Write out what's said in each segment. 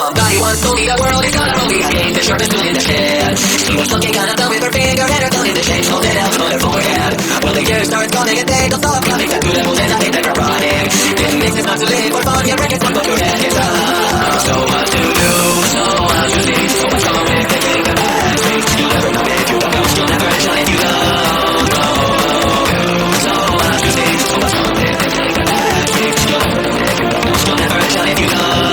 Somebody once told me the world is gonna roll me. I ain't the sharpest tool in the shed. She was looking kinda dumb with her finger and her thumb in the shade. She it out on her forehead. Well, the years start coming and they don't stop coming. That good levels and I think they're running. It makes it not to live for fun. Yeah, records fun, but your head is up. So much to do, so much to see. So much wrong with taking the bad things. You'll never know if you don't know. You'll never shine if you don't know. So much to see, so much wrong with taking the bad things. You'll never know if you don't know. You'll never shine if you don't know.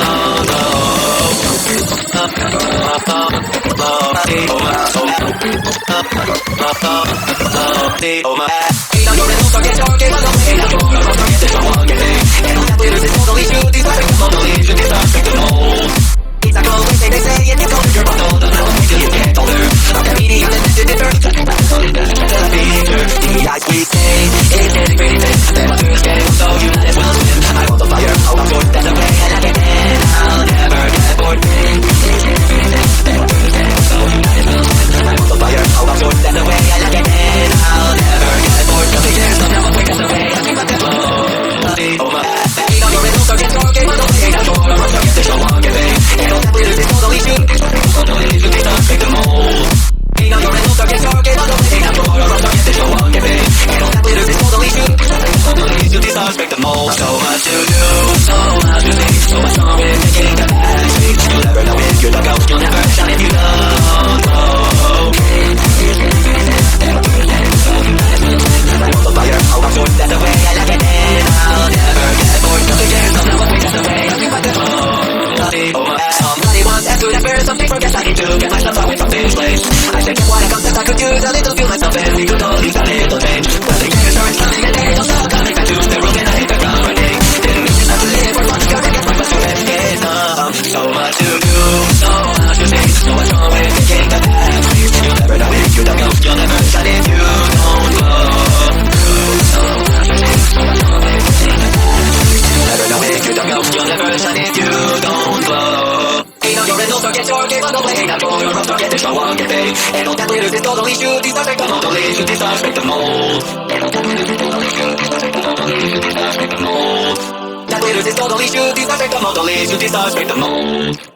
Make the mold. So much to do, so much to see. So much wrong with taking the bad things. You'll never know if you don't go. You'll never shine if you don't know. I want the fire, oh I'm sure that's the way I like it. And I'll never get bored. Nothing cares, no one thinks that's the way I think about the somebody once asked to that bear something for guess I need to get myself away from this place. I said what I confess I could use a little feel myself and we could all use a little change. Well the years starts coming and they don't stop coming back to the room and I hit the ground running. Didn't mean just not to live for fun, cause I guess my best friend is so much to do, so much to see. So much wrong with taking the bad things. You'll never know if you don't go. You'll never shine if you don't go. So much to see, so much wrong with taking the bad things. You'll never know if you don't go. You'll never shine if you don't go. Ain't on your rental, so get your game on the way. Ain't out for your rough, so get the show on, get paid. And on that glitters, it's totally shoot. These stars make the mold, totally shoot. These stars make the mold. And on that glitters, it's totally shoot. These stars make the mold, totally shoot. These stars make the mold. That glitters, it's totally shoot. These stars make the mold, totally shoot. These stars make the mold.